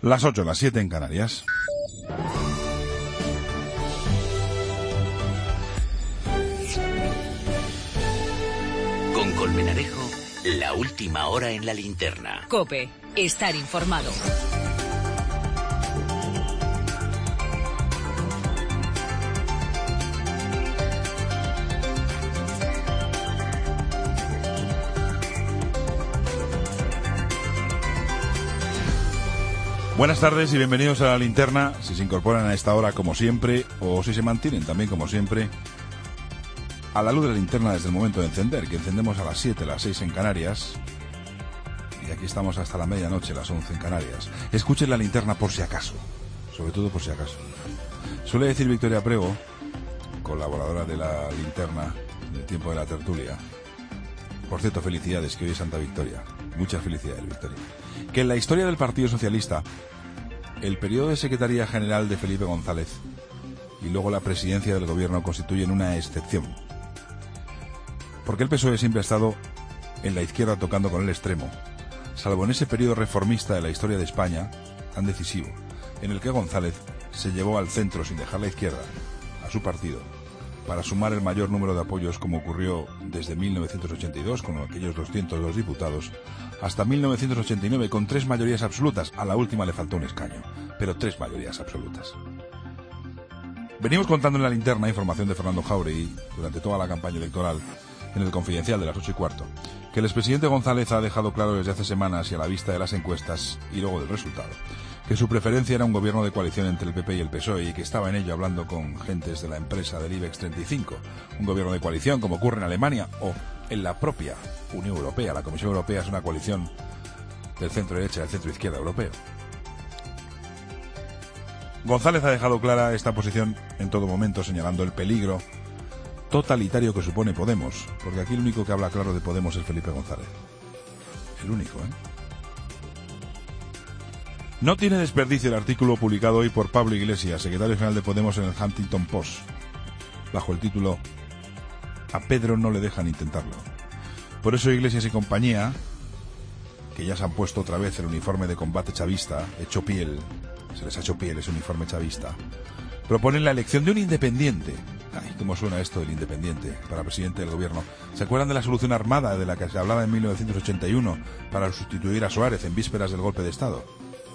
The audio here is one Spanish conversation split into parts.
Las 8, las 7 en Canarias. Con Colmenarejo, la última hora en la linterna. COPE, estar informado. Buenas tardes y bienvenidos a la linterna. Si se incorporan a esta hora como siempre, o si se mantienen también como siempre, a la luz de la linterna desde el momento de encender, que encendemos a las 7, las 6 en Canarias, y aquí estamos hasta la medianoche, las 11 en Canarias. Escuchen la linterna por si acaso, sobre todo por si acaso. Suele decir Victoria Prego, colaboradora de la linterna del tiempo de la tertulia, por cierto, felicidades, que hoy es Santa Victoria. Muchas felicidades, Victoria. Que en la historia del Partido Socialista, el periodo de Secretaría General de Felipe González y luego la presidencia del gobierno constituyen una excepción. Porque el PSOE siempre ha estado en la izquierda tocando con el extremo, salvo en ese periodo reformista de la historia de España, tan decisivo, en el que González se llevó al centro sin dejar la izquierda, a su partido, para sumar el mayor número de apoyos, como ocurrió desde 1982 con aquellos 202 diputados, hasta 1989 con 3 mayorías absolutas. A la última le faltó un escaño, pero 3 mayorías absolutas. Venimos contando en la linterna información de Fernando Jáuregui durante toda la campaña electoral, en el Confidencial de las 8:15, que el expresidente González ha dejado claro desde hace semanas y a la vista de las encuestas y luego del resultado, que su preferencia era un gobierno de coalición entre el PP y el PSOE y que estaba en ello hablando con gentes de la empresa del IBEX 35, un gobierno de coalición como ocurre en Alemania o en la propia Unión Europea. La Comisión Europea es una coalición del centro-derecha y del centro-izquierda europeo. González ha dejado clara esta posición en todo momento, señalando el peligro totalitario que supone Podemos, porque aquí el único que habla claro de Podemos es Felipe González. El único, No tiene desperdicio el artículo publicado hoy por Pablo Iglesias, secretario general de Podemos, en el Huffington Post, bajo el título "A Pedro no le dejan intentarlo". Por eso Iglesias y compañía, que ya se han puesto otra vez el uniforme de combate chavista, hecho piel, se les ha hecho piel ese uniforme chavista, proponen la elección de un independiente. Ay, cómo suena esto del independiente para presidente del gobierno. ¿Se acuerdan de la solución armada de la que se hablaba en 1981 para sustituir a Suárez en vísperas del golpe de Estado?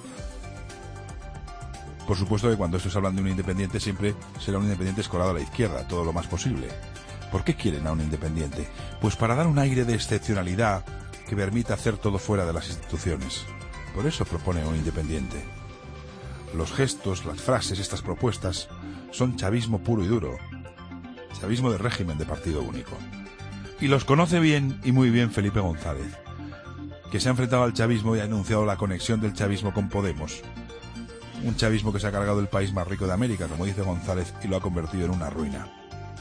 Por supuesto que cuando estos hablan de un independiente siempre será un independiente escorado a la izquierda, todo lo más posible. ¿Por qué quieren a un independiente? Pues para dar un aire de excepcionalidad que permita hacer todo fuera de las instituciones. Por eso proponen un independiente. Los gestos, las frases, estas propuestas son chavismo puro y duro. Chavismo de régimen de partido único. Y los conoce bien y muy bien Felipe González, que se ha enfrentado al chavismo y ha anunciado la conexión del chavismo con Podemos. Un chavismo que se ha cargado el país más rico de América, como dice González, y lo ha convertido en una ruina.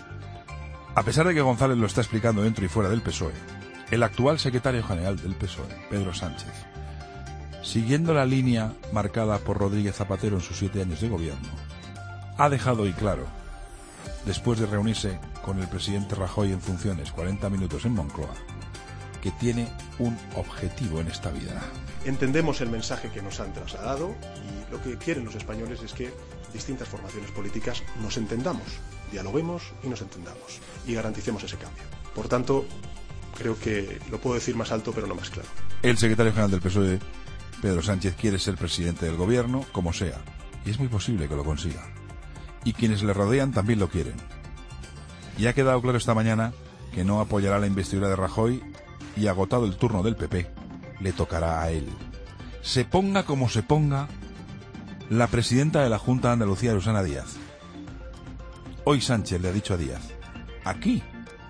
A pesar de que González lo está explicando dentro y fuera del PSOE, el actual secretario general del PSOE, Pedro Sánchez, siguiendo la línea marcada por Rodríguez Zapatero en sus 7 años de gobierno, ha dejado hoy claro, después de reunirse con el presidente Rajoy en funciones 40 minutos en Moncloa, que tiene un objetivo en esta vida. Entendemos el mensaje que nos han trasladado y lo que quieren los españoles es que distintas formaciones políticas nos entendamos, dialoguemos y nos entendamos y garanticemos ese cambio. Por tanto, creo que lo puedo decir más alto pero no más claro. El secretario general del PSOE, Pedro Sánchez, quiere ser presidente del gobierno como sea, y es muy posible que lo consiga. Y quienes le rodean también lo quieren. Y ha quedado claro esta mañana que no apoyará la investidura de Rajoy y, agotado el turno del PP, le tocará a él. Se ponga como se ponga la presidenta de la Junta de Andalucía, Susana Díaz. Hoy Sánchez le ha dicho a Díaz: aquí,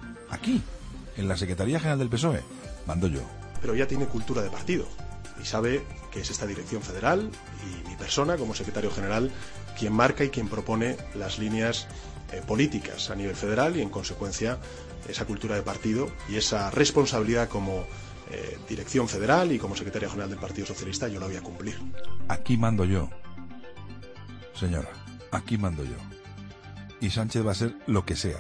en la Secretaría General del PSOE, mando yo. Pero ya tiene cultura de partido y sabe que es esta dirección federal y mi persona como secretario general quien marca y quien propone las líneas políticas a nivel federal y en consecuencia esa cultura de partido y esa responsabilidad como dirección federal y como secretario general del Partido Socialista yo la voy a cumplir. Aquí mando yo, señora, aquí mando yo. Y Sánchez va a hacer lo que sea,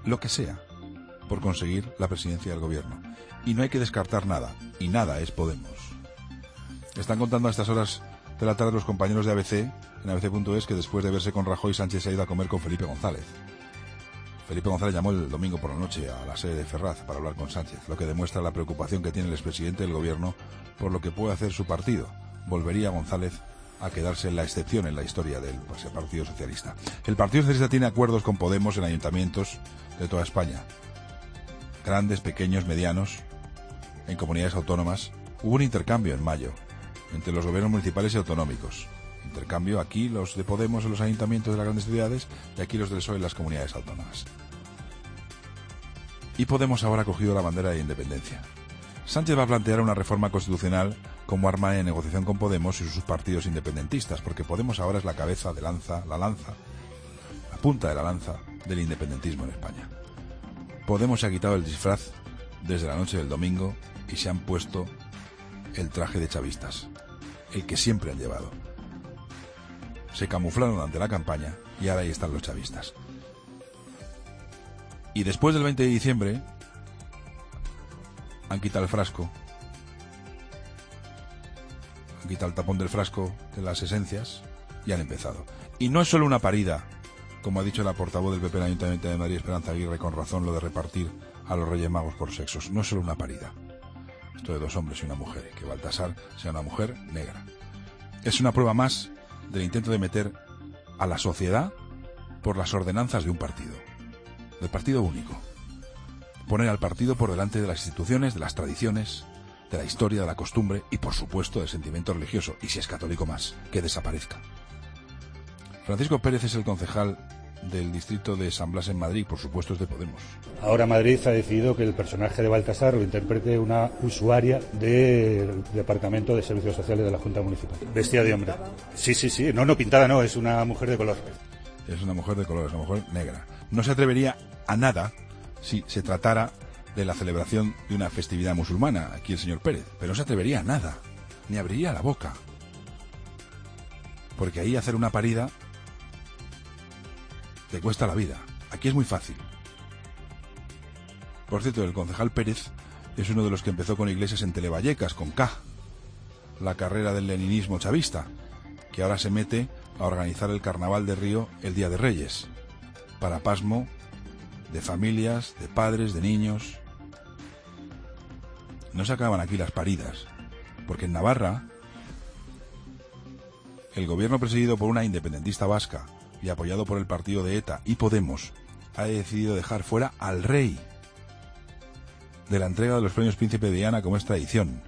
por conseguir la presidencia del gobierno. Y no hay que descartar nada, y nada es Podemos. Están contando a estas horas de la tarde los compañeros de ABC, en ABC.es, que después de verse con Rajoy, Sánchez se ha ido a comer con Felipe González. Felipe González llamó el domingo por la noche a la sede de Ferraz para hablar con Sánchez, lo que demuestra la preocupación que tiene el expresidente del gobierno por lo que puede hacer su partido. Volvería González a quedarse en la excepción en la historia del Partido Socialista. El Partido Socialista tiene acuerdos con Podemos en ayuntamientos de toda España. Grandes, pequeños, medianos, en comunidades autónomas. Hubo un intercambio en mayo entre los gobiernos municipales y autonómicos. Intercambio aquí los de Podemos en los ayuntamientos de las grandes ciudades y aquí los del PSOE en las comunidades autónomas. Y Podemos ahora ha cogido la bandera de independencia. Sánchez va a plantear una reforma constitucional como arma de negociación con Podemos y sus partidos independentistas, porque Podemos ahora es la cabeza de lanza, la punta de la lanza del independentismo en España. Podemos se ha quitado el disfraz desde la noche del domingo y se han puesto el traje de chavistas, el que siempre han llevado. Se camuflaron ante la campaña y ahora ahí están los chavistas. Y después del 20 de diciembre han quitado el frasco, han quitado el tapón del frasco de las esencias y han empezado. Y no es solo una parida, como ha dicho la portavoz del PP en el Ayuntamiento de Madrid, Esperanza Aguirre, con razón, lo de repartir a los Reyes Magos por sexos. No es solo una parida. Esto de 2 hombres y una mujer, que Baltasar sea una mujer negra. Es una prueba más del intento de meter a la sociedad por las ordenanzas de un partido, del partido único. Poner al partido por delante de las instituciones, de las tradiciones, de la historia, de la costumbre y, por supuesto, del sentimiento religioso. Y si es católico más, que desaparezca. Francisco Pérez es el concejal del distrito de San Blas en Madrid, por supuesto es de Podemos. Ahora Madrid ha decidido que el personaje de Baltasar lo interprete una usuaria del Departamento de Servicios Sociales de la Junta Municipal. Vestida de hombre. Sí. No pintada no, es una mujer de color. Es una mujer de color, es una mujer negra. No se atrevería a nada si se tratara de la celebración de una festividad musulmana, aquí el señor Pérez, pero no se atrevería a nada, ni abriría la boca. Porque ahí hacer una parida te cuesta la vida. Aquí es muy fácil. Por cierto, el concejal Pérez es uno de los que empezó con Iglesias en Televallecas, con K, la carrera del leninismo chavista, que ahora se mete a organizar el Carnaval de Río el Día de Reyes, para pasmo de familias, de padres, de niños. No se acaban aquí las paridas, porque en Navarra el gobierno presidido por una independentista vasca y apoyado por el partido de ETA y Podemos ha decidido dejar fuera al rey de la entrega de los premios Príncipe de Diana, como es tradición.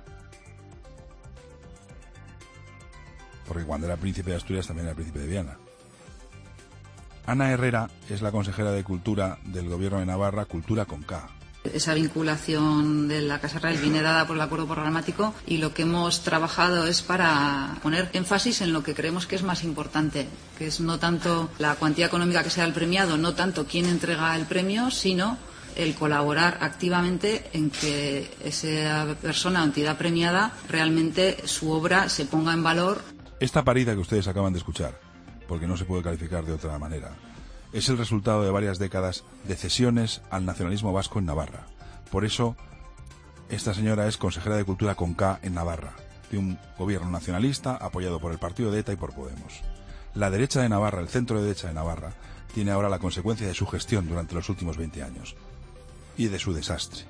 Porque cuando era príncipe de Asturias también era príncipe de Viana. Ana Herrera es la consejera de Cultura del Gobierno de Navarra, Cultura con K. Esa vinculación de la Casa Real viene dada por el acuerdo programático y lo que hemos trabajado es para poner énfasis en lo que creemos que es más importante, que es no tanto la cuantía económica que sea el premiado, no tanto quién entrega el premio, sino el colaborar activamente en que esa persona o entidad premiada realmente su obra se ponga en valor. Esta parida que ustedes acaban de escuchar, porque no se puede calificar de otra manera, es el resultado de varias décadas de cesiones al nacionalismo vasco en Navarra. Por eso, esta señora es consejera de Cultura con K en Navarra, de un gobierno nacionalista apoyado por el partido de ETA y por Podemos. La derecha de Navarra, el centro derecha de Navarra, tiene ahora la consecuencia de su gestión durante los últimos 20 años y de su desastre.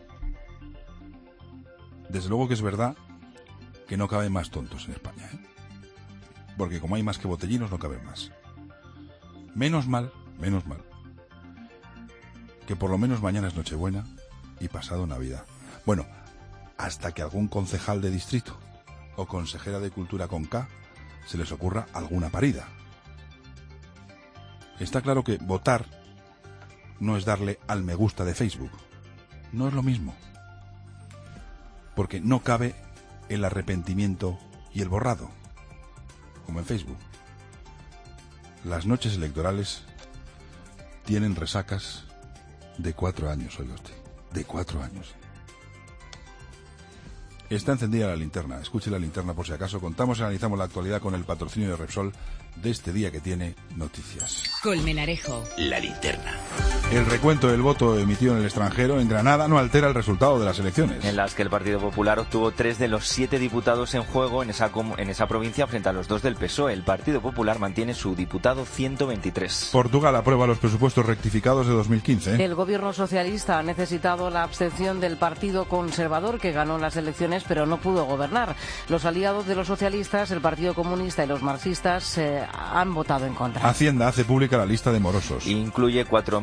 Desde luego que es verdad que no caben más tontos en España, ¿eh? Porque como hay más que botellinos, no caben más. Menos mal, que por lo menos mañana es Nochebuena y pasado Navidad. Bueno, hasta que algún concejal de distrito o consejera de Cultura con K se les ocurra alguna parida. Está claro que votar no es darle al me gusta de Facebook. No es lo mismo. Porque no cabe el arrepentimiento y el borrado, como en Facebook. Las noches electorales tienen resacas de 4 años, oiga usted, de 4 años. Está encendida la linterna. Escuche la linterna por si acaso. Contamos y analizamos la actualidad con el patrocinio de Repsol de este día que tiene noticias. Colmenarejo. La linterna. El recuento del voto emitido en el extranjero en Granada no altera el resultado de las elecciones. En las que el Partido Popular obtuvo 3 de los 7 diputados en juego en esa provincia frente a los 2 del PSOE. El Partido Popular mantiene su diputado 123. Portugal aprueba los presupuestos rectificados de 2015. El gobierno socialista ha necesitado la abstención del Partido Conservador, que ganó las elecciones pero no pudo gobernar. Los aliados de los socialistas, el Partido Comunista y los marxistas, han votado en contra. Hacienda hace pública la lista de morosos. Incluye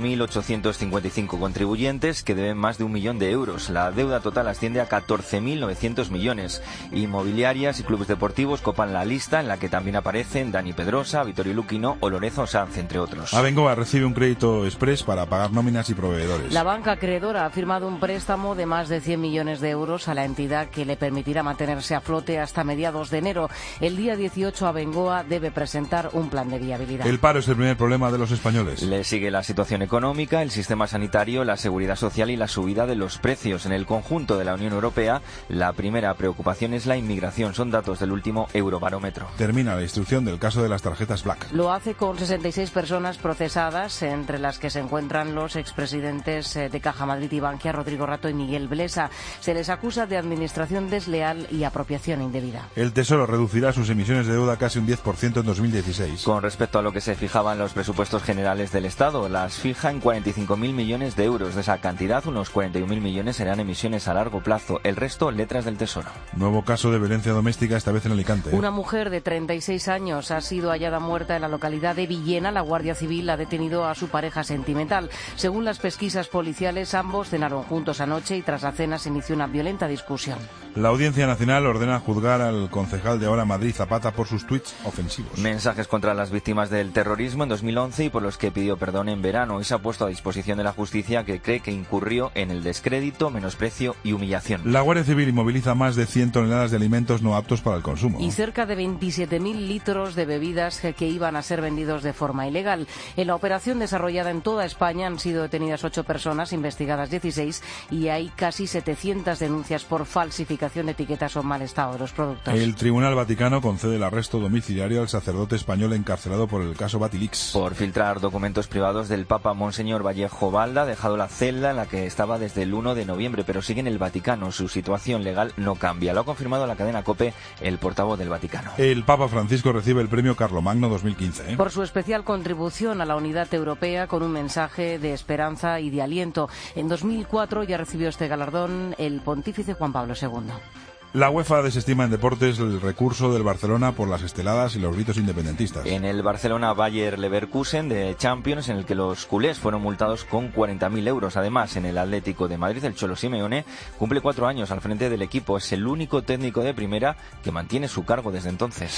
4.855 contribuyentes que deben más de 1 millón de euros. La deuda total asciende a 14.900 millones. Inmobiliarias y clubes deportivos copan la lista, en la que también aparecen Dani Pedrosa, Vittorio Luquino o Lorenzo Sanz, entre otros. Abengoa recibe un crédito express para pagar nóminas y proveedores. La banca acreedora ha firmado un préstamo de más de 100 millones de euros a la entidad, que le permitirá mantenerse a flote hasta mediados de enero. El día 18 Abengoa debe presentar un plan de viabilidad. El paro es el primer problema de los españoles. Le sigue la situación económica, el sistema sanitario, la seguridad social y la subida de los precios. En el conjunto de la Unión Europea, la primera preocupación es la inmigración. Son datos del último Eurobarómetro. Termina la instrucción del caso de las tarjetas Black. Lo hace con 66 personas procesadas, entre las que se encuentran los expresidentes de Caja Madrid y Bankia, Rodrigo Rato y Miguel Blesa. Se les acusa de administración desleal y apropiación indebida. El Tesoro reducirá sus emisiones de deuda casi un 10% en 2016. Con respecto a lo que se fijaba en los presupuestos generales del Estado, las fija en 45.000 millones de euros. De esa cantidad, unos 41.000 millones serán emisiones a largo plazo. El resto, letras del Tesoro. Nuevo caso de violencia doméstica, esta vez en Alicante. Una mujer de 36 años ha sido hallada muerta en la localidad de Villena. La Guardia Civil ha detenido a su pareja sentimental. Según las pesquisas policiales, ambos cenaron juntos anoche y tras la cena se inició una violenta discusión. La Audiencia Nacional ordena juzgar al concejal de Ahora Madrid, Zapata, por sus tuits ofensivos. Mensajes contra las víctimas del terrorismo en 2011 y por los que pidió perdón en verano. Y se ha puesto a disposición de la justicia, que cree que incurrió en el descrédito, menosprecio y humillación. La Guardia Civil inmoviliza más de 100 toneladas de alimentos no aptos para el consumo. Y cerca de 27.000 litros de bebidas que iban a ser vendidos de forma ilegal. En la operación desarrollada en toda España han sido detenidas 8 personas, investigadas 16, y hay casi 700 denuncias por falsificación de etiquetas o mal estado de los productos. El Tribunal Vaticano concede el arresto domiciliario al sacerdote español encarcelado por el caso Batilix. Por filtrar documentos privados del Papa Monseñor Vallejo Balda, ha dejado la celda en la que estaba desde el 1 de noviembre, pero sigue en el Vaticano. Su situación legal no cambia. Lo ha confirmado la cadena COPE el portavoz del Vaticano. El Papa Francisco recibe el premio Carlomagno 2015. Por su especial contribución a la unidad europea, con un mensaje de esperanza y de aliento. En 2004 ya recibió este galardón el pontífice Juan Pablo II. La UEFA desestima en deportes el recurso del Barcelona por las esteladas y los gritos independentistas. En el Barcelona Bayer Leverkusen de Champions, en el que los culés fueron multados con 40.000 euros. Además, en el Atlético de Madrid, el Cholo Simeone cumple 4 años al frente del equipo. Es el único técnico de primera que mantiene su cargo desde entonces.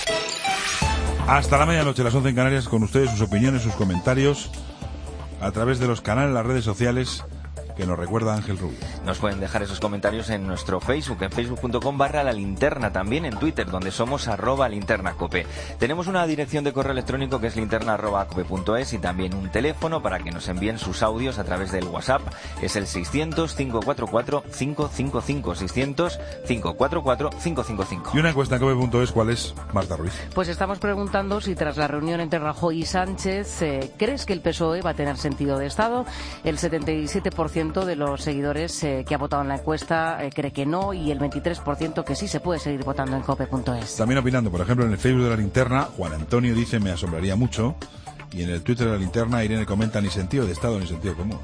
Hasta la medianoche, las 11 en Canarias, con ustedes, sus opiniones, sus comentarios, a través de los canales, las redes sociales, que nos recuerda Ángel Rubio. Nos pueden dejar esos comentarios en nuestro Facebook, en facebook.com/La Linterna, también en Twitter, donde somos @linternacope. Tenemos una dirección de correo electrónico que es linterna@cope.es y también un teléfono para que nos envíen sus audios a través del WhatsApp. Es el 600-544-555, 600-544-555. Y una encuesta en cope.es, ¿cuál es, Marta Ruiz? Pues estamos preguntando si tras la reunión entre Rajoy y Sánchez, ¿crees que el PSOE va a tener sentido de Estado? El 77% de los seguidores que ha votado en la encuesta cree que no, y el 23% que sí se puede seguir votando en cope.es. También opinando, por ejemplo, en el Facebook de La Linterna, Juan Antonio dice: me asombraría mucho, y en el Twitter de La Linterna, Irene comenta: ni sentido de Estado ni sentido común.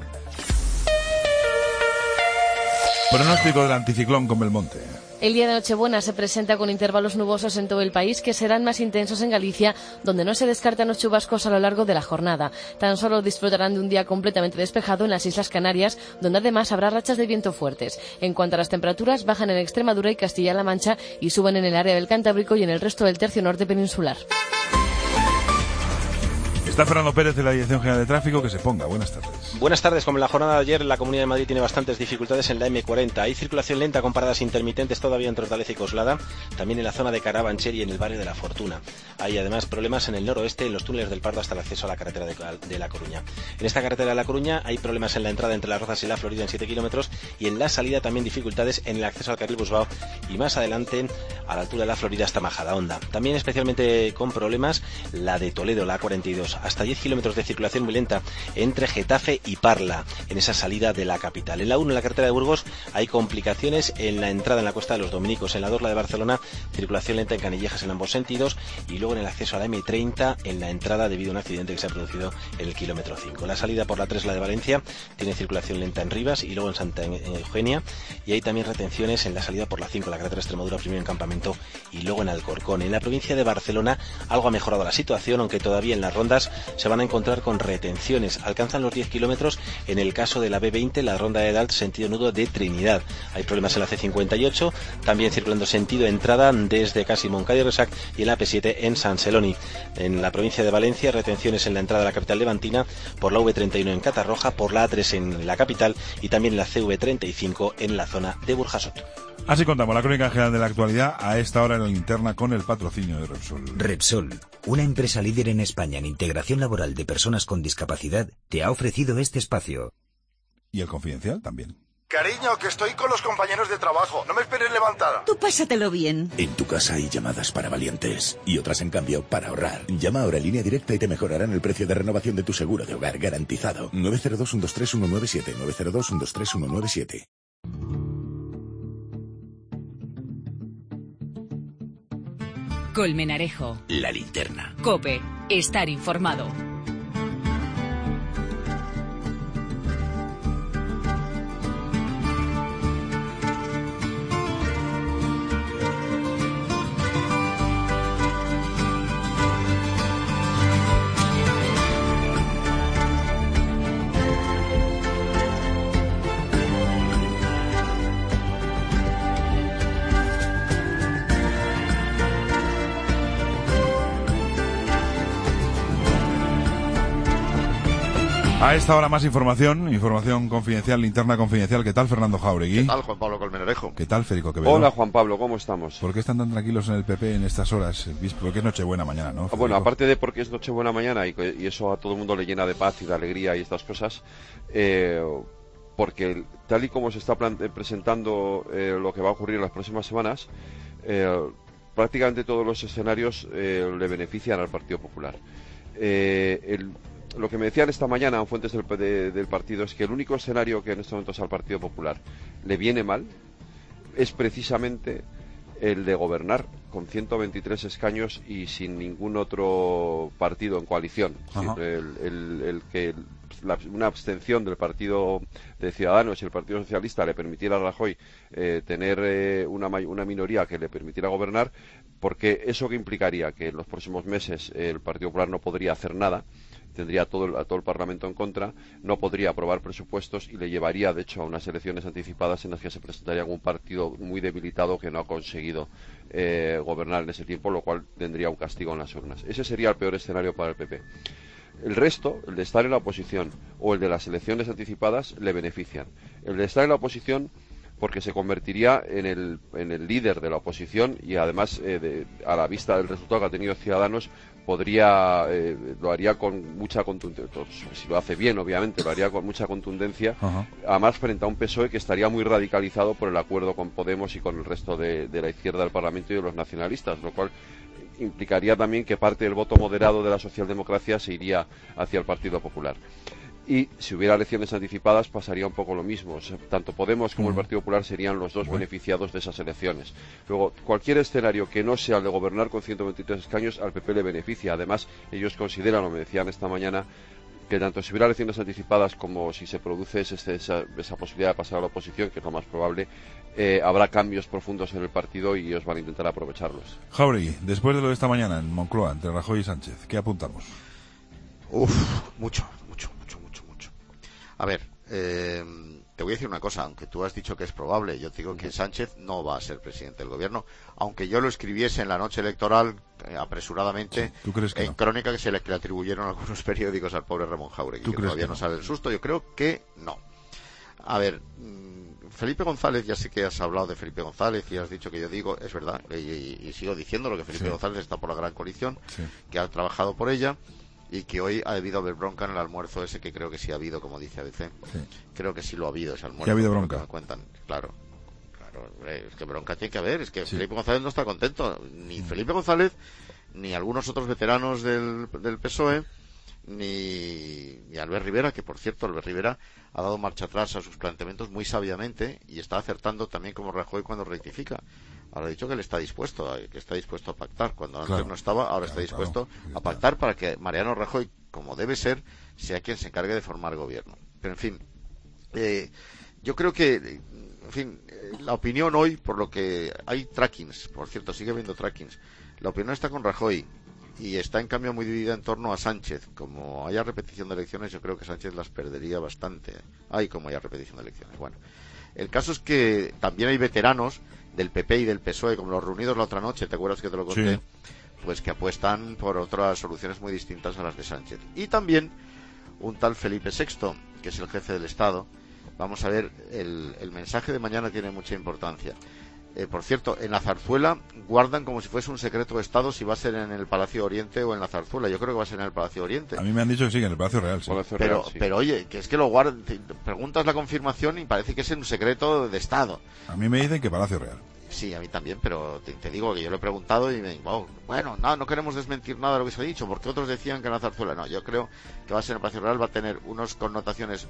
Pronóstico del anticiclón con Belmonte. El día de Nochebuena se presenta con intervalos nubosos en todo el país, que serán más intensos en Galicia, donde no se descartan los chubascos a lo largo de la jornada. Tan solo disfrutarán de un día completamente despejado en las Islas Canarias, donde además habrá rachas de viento fuertes. En cuanto a las temperaturas, bajan en Extremadura y Castilla-La Mancha y suben en el área del Cantábrico y en el resto del tercio norte peninsular. Está Fernando Pérez de la Dirección General de Tráfico, que se ponga. Buenas tardes. Buenas tardes. Como en la jornada de ayer, la Comunidad de Madrid tiene bastantes dificultades en la M40. Hay circulación lenta con paradas intermitentes todavía entre Hortaleza y Coslada, también en la zona de Carabanchel y en el barrio de La Fortuna. Hay además problemas en el noroeste, en los túneles del Pardo hasta el acceso a la carretera de La Coruña. En esta carretera de La Coruña hay problemas en la entrada entre Las Rozas y La Florida en 7 kilómetros y en la salida también dificultades en el acceso al carril Busbao y más adelante a la altura de La Florida hasta Majadahonda. También especialmente con problemas la de Toledo, la A42, hasta 10 kilómetros de circulación muy lenta entre Getafe y Parla, en esa salida de la capital. En la 1, en la carretera de Burgos, hay complicaciones en la entrada en la Costa de los Dominicos. En la 2, la de Barcelona, circulación lenta en Canillejas en ambos sentidos, y luego en el acceso a la M30, en la entrada debido a un accidente que se ha producido en el kilómetro 5. La salida por la 3, la de Valencia, tiene circulación lenta en Rivas y luego en Santa Eugenia, y hay también retenciones en la salida por la 5, la carretera Extremadura, primero en Campamento y luego en Alcorcón. En la provincia de Barcelona algo ha mejorado la situación, aunque todavía en las rondas se van a encontrar con retenciones. Alcanzan los 10 kilómetros en el caso de la B20, la ronda de Dalt, sentido nudo de Trinidad. Hay problemas en la C58, también circulando sentido entrada desde casi Moncada y Resac, y en la P7 en San Celoni. En la provincia de Valencia, retenciones en la entrada de la capital levantina, por la V31 en Catarroja, por la A3 en la capital y también en la CV35 en la zona de Burjasot. Así contamos la crónica general de la actualidad a esta hora en la linterna con el patrocinio de Repsol. Repsol, una empresa líder en España en integración laboral de personas con discapacidad, te ha ofrecido este espacio. Y el Confidencial también. Cariño, que estoy con los compañeros de trabajo. No me esperes levantada. Tú pásatelo bien. En tu casa hay llamadas para valientes y otras, en cambio, para ahorrar. Llama ahora a Línea Directa y te mejorarán el precio de renovación de tu seguro de hogar garantizado. 902-123-197. 902-123-197. Colmenarejo. La linterna. COPE. Estar informado. A esta hora más información confidencial, linterna confidencial. ¿Qué tal, Fernando Jáuregui? ¿Qué tal, Juan Pablo Colmenarejo? ¿Qué tal, Federico Quevedo? Hola, Juan Pablo, ¿cómo estamos? ¿Por qué están tan tranquilos en el PP en estas horas? Porque es Nochebuena mañana, ¿no, Federico? Bueno, aparte de porque es Nochebuena mañana y eso a todo el mundo le llena de paz y de alegría y estas cosas, porque tal y como se está presentando lo que va a ocurrir en las próximas semanas, prácticamente todos los escenarios le benefician al Partido Popular. Lo que me decían esta mañana fuentes del partido es que el único escenario que en este momento es al Partido Popular le viene mal es precisamente el de gobernar con 123 escaños y sin ningún otro partido en coalición. Una abstención del Partido de Ciudadanos y el Partido Socialista le permitiera a Rajoy tener una minoría que le permitiera gobernar, porque eso que implicaría que en los próximos meses el Partido Popular no podría hacer nada, tendría a todo el Parlamento en contra, no podría aprobar presupuestos y le llevaría, de hecho, a unas elecciones anticipadas en las que se presentaría un partido muy debilitado que no ha conseguido gobernar en ese tiempo, lo cual tendría un castigo en las urnas. Ese sería el peor escenario para el PP. El resto, el de estar en la oposición o el de las elecciones anticipadas, le benefician. El de estar en la oposición porque se convertiría en el líder de la oposición y además a la vista del resultado que ha tenido Ciudadanos lo haría con mucha contundencia, si lo hace bien obviamente lo haría con mucha contundencia, además frente a un PSOE que estaría muy radicalizado por el acuerdo con Podemos y con el resto de la izquierda del Parlamento y de los nacionalistas, lo cual implicaría también que parte del voto moderado de la socialdemocracia se iría hacia el Partido Popular. Y si hubiera elecciones anticipadas pasaría un poco lo mismo. O sea, tanto Podemos como el Partido Popular serían los dos beneficiados de esas elecciones. Luego, cualquier escenario que no sea el de gobernar con 123 escaños al PP le beneficia. Además, ellos consideran, o me decían esta mañana, que tanto si hubiera elecciones anticipadas como si se produce esa posibilidad de pasar a la oposición, que es lo más probable, habrá cambios profundos en el partido y ellos van a intentar aprovecharlos. Jáuregui, después de lo de esta mañana en Moncloa, entre Rajoy y Sánchez, ¿qué apuntamos? Mucho. A ver, te voy a decir una cosa, aunque tú has dicho que es probable, yo te digo que Sánchez no va a ser presidente del gobierno, aunque yo lo escribiese en la noche electoral, apresuradamente ¿Tú crees que en crónica que se le atribuyeron algunos periódicos al pobre Ramón Jáuregui, que todavía no sale el susto. Yo creo que no. A ver, Felipe González, ya sé que has hablado de Felipe González y has dicho que yo digo, es verdad, y sigo diciendo lo que Felipe González está por la gran coalición, que ha trabajado por ella y que hoy ha debido haber bronca en el almuerzo ese, que creo que sí ha habido, como dice ABC. Creo que sí lo ha habido ese almuerzo. ¿Que ha habido bronca? Me cuentan, claro, es que bronca tiene que haber, es que Felipe González no está contento, ni Felipe González, ni algunos otros veteranos del PSOE, ni Albert Rivera, que por cierto Albert Rivera ha dado marcha atrás a sus planteamientos muy sabiamente y está acertando también como Rajoy cuando rectifica. Ahora ha dicho que él está dispuesto a pactar, cuando antes no estaba, ahora está dispuesto a pactar para que Mariano Rajoy, como debe ser, sea quien se encargue de formar gobierno. Pero en fin, yo creo que la opinión hoy, por lo que hay trackings, por cierto, sigue habiendo trackings, la opinión está con Rajoy y está en cambio muy dividida en torno a Sánchez. Como haya repetición de elecciones, yo creo que Sánchez las perdería bastante. Como haya repetición de elecciones. Bueno, el caso es que también hay veteranos del PP y del PSOE, como los reunidos la otra noche, ¿te acuerdas que te lo conté? Sí. Pues que apuestan por otras soluciones muy distintas a las de Sánchez. Y también un tal Felipe VI, que es el jefe del Estado. Vamos a ver, el mensaje de mañana tiene mucha importancia. Por cierto, en la Zarzuela guardan como si fuese un secreto de Estado si va a ser en el Palacio Oriente o en la Zarzuela. Yo creo que va a ser en el Palacio Oriente. A mí me han dicho que sí, en el Palacio Real. Sí. Pero oye, que es que lo guardan, preguntas la confirmación y parece que es un secreto de Estado. A mí me dicen que Palacio Real. Sí, a mí también, pero te digo que yo lo he preguntado y me digo, bueno, no queremos desmentir nada de lo que se ha dicho, porque otros decían que en la Zarzuela. No, yo creo que va a ser en el Palacio Real, va a tener unas connotaciones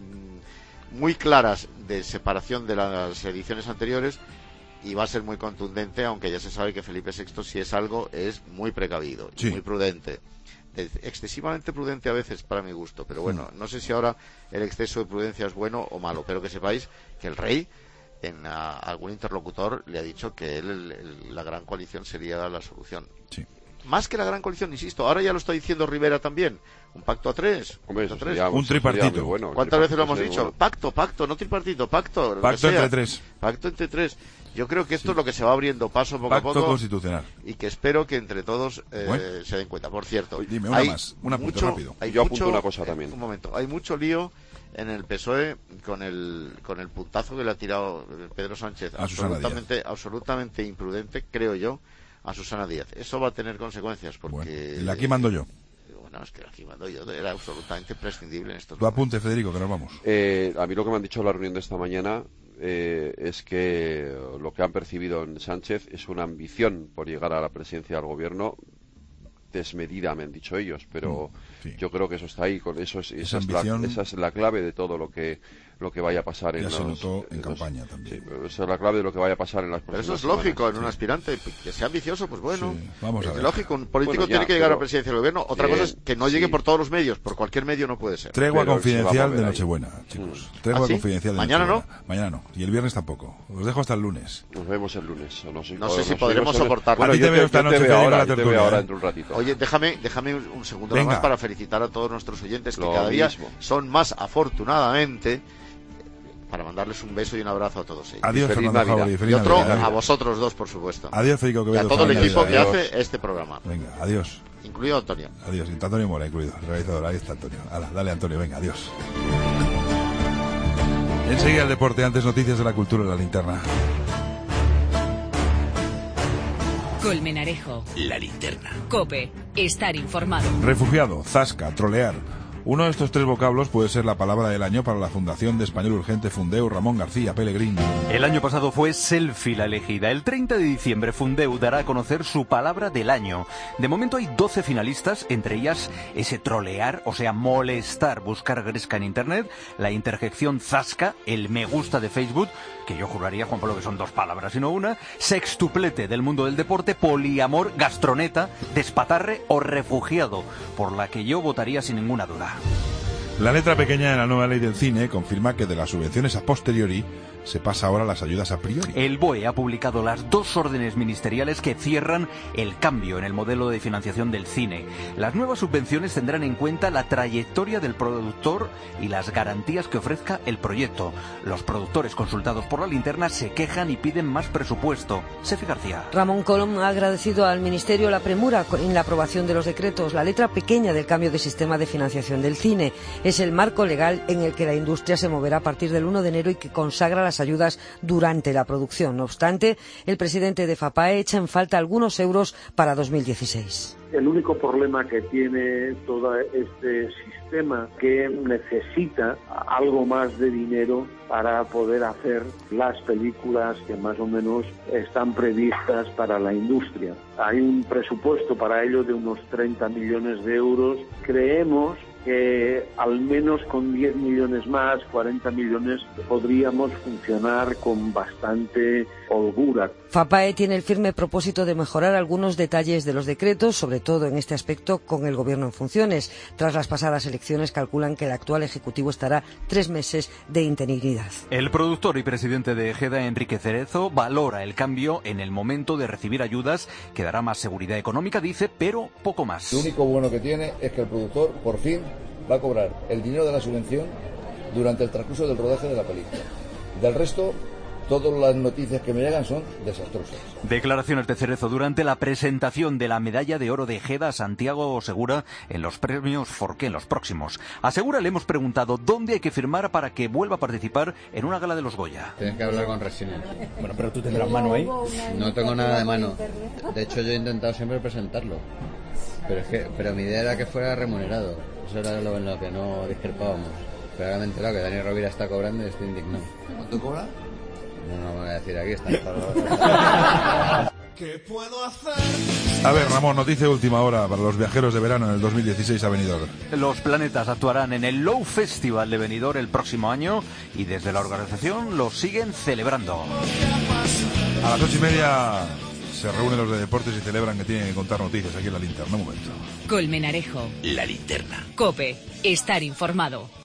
muy claras de separación de las ediciones anteriores. Y va a ser muy contundente, aunque ya se sabe que Felipe VI, si es algo, es muy precavido, muy prudente. Excesivamente prudente a veces, para mi gusto. Pero bueno, no sé si ahora el exceso de prudencia es bueno o malo. Pero que sepáis que el rey, en algún interlocutor, le ha dicho que la gran coalición sería la solución. Sí. Más que la gran coalición, insisto, ahora ya lo está diciendo Rivera también. Un pacto a tres. Hombre, un tripartito. Bueno, ¿cuántas veces lo hemos dicho? Bueno. Pacto, no tripartito, pacto. Pacto entre tres. Pacto entre tres. Yo creo que esto es lo que se va abriendo paso poco a poco. Pacto constitucional. Y que espero que entre todos se den cuenta. Por cierto, dime una más, un apunte rápido. Yo apunto una cosa también. Un momento, hay mucho lío en el PSOE con el puntazo que le ha tirado Pedro Sánchez, absolutamente imprudente, creo yo, a Susana Díaz. Eso va a tener consecuencias porque... Bueno, aquí mando yo. Bueno, es que aquí mando yo, era absolutamente prescindible en estos momentos. Tu apunte, Federico, que nos vamos. A mí lo que me han dicho en la reunión de esta mañana es que lo que han percibido en Sánchez es una ambición por llegar a la presidencia del gobierno desmedida, me han dicho ellos, pero yo creo que eso está ahí, esa es la clave de todo lo que vaya a pasar ya se notó en campaña también. Sí, esa es la clave de lo que vaya a pasar en las próximas Pero eso es lógico en un aspirante que sea ambicioso, pues bueno, vamos a ver. Es lógico, un político tiene que llegar a la presidencia del gobierno. Otra cosa es que no llegue por todos los medios, por cualquier medio no puede ser. Tregua confidencial de Nochebuena, chicos. Tregua confidencial de Nochebuena. ¿Mañana no? Mañana no, y el viernes tampoco. Os dejo hasta el lunes. Nos vemos el lunes. No sé si podremos soportarlo. A ti te veo esta noche, ahora dentro de un ratito. Oye, déjame un segundo más para felicitar a todos nuestros oyentes que cada día son más, afortunadamente, para mandarles un beso y un abrazo a todos ellos. Adiós, Fernando Jauri, y otro a vosotros dos, por supuesto. Adiós, Federico Quevedo. Y a todo el equipo que hace este programa. Venga, adiós. Incluido Antonio. Adiós, Antonio Mora incluido, el realizador. Ahí está Antonio. Dale, Antonio, venga, adiós. Enseguida el deporte, antes noticias de la cultura en la linterna. Colmenarejo. La linterna. COPE. Estar informado. Refugiado, zasca, trolear. Uno de estos tres vocablos puede ser la palabra del año para la Fundación de Español Urgente Fundeu Ramón García Pellegrín. El año pasado fue selfie la elegida. El 30 de diciembre Fundeu dará a conocer su palabra del año. De momento hay 12 finalistas, entre ellas ese trolear, o sea, molestar, buscar gresca en internet, la interjección zasca, el me gusta de Facebook, que yo juraría, Juan Pablo, que son dos palabras y no una, sextuplete del mundo del deporte, poliamor, gastroneta, despatarre o refugiado, por la que yo votaría sin ninguna duda. La letra pequeña de la nueva ley del cine confirma que de las subvenciones a posteriori se pasa ahora a las ayudas a priori. El BOE ha publicado las 2 órdenes ministeriales que cierran el cambio en el modelo de financiación del cine. Las nuevas subvenciones tendrán en cuenta la trayectoria del productor y las garantías que ofrezca el proyecto. Los productores consultados por la linterna se quejan y piden más presupuesto. Sefi García. Ramón Colom ha agradecido al Ministerio la premura en la aprobación de los decretos. La letra pequeña del cambio de sistema de financiación del cine es el marco legal en el que la industria se moverá a partir del 1 de enero y que consagra las ayudas durante la producción. No obstante, el presidente de FAPAE echa en falta algunos euros para 2016. El único problema que tiene todo este sistema que necesita algo más de dinero para poder hacer las películas que más o menos están previstas para la industria. Hay un presupuesto para ello de unos 30 millones de euros. Creemos que al menos con 10 millones más, 40 millones, podríamos funcionar con bastante holgura. FAPAE tiene el firme propósito de mejorar algunos detalles de los decretos, sobre todo en este aspecto con el Gobierno en funciones. Tras las pasadas elecciones calculan que el actual Ejecutivo estará 3 meses de interinidad. El productor y presidente de Ejeda, Enrique Cerezo, valora el cambio en el momento de recibir ayudas, que dará más seguridad económica, dice, pero poco más. Lo único bueno que tiene es que el productor, por fin, va a cobrar el dinero de la subvención durante el transcurso del rodaje de la película. Del resto, todas las noticias que me llegan son desastrosas. Declaraciones de Cerezo durante la presentación de la medalla de oro de Ejeda a Santiago Segura en los premios Forqué, en los próximos. A Segura le hemos preguntado dónde hay que firmar para que vuelva a participar en una gala de los Goya. Tienes que hablar con Resines. Bueno, pero tú tendrás mano ahí. No tengo nada de mano. De hecho, yo he intentado siempre presentarlo. Pero mi idea era que fuera remunerado. Eso era en lo que no discrepábamos. Pero ahora me he enterado que Dani Rovira está cobrando y estoy indignado. ¿Cuánto cobra? No voy a decir aquí, está. ¿Qué puedo hacer? A ver, Ramón, noticia última hora para los viajeros de verano en el 2016 a Benidorm. Los Planetas actuarán en el Low Festival de Benidorm el próximo año y desde la organización lo siguen celebrando. A las 8:30 se reúnen los de deportes y celebran que tienen que contar noticias aquí en La Linterna. Un momento. Colmenarejo. La Linterna. COPE. Estar informado.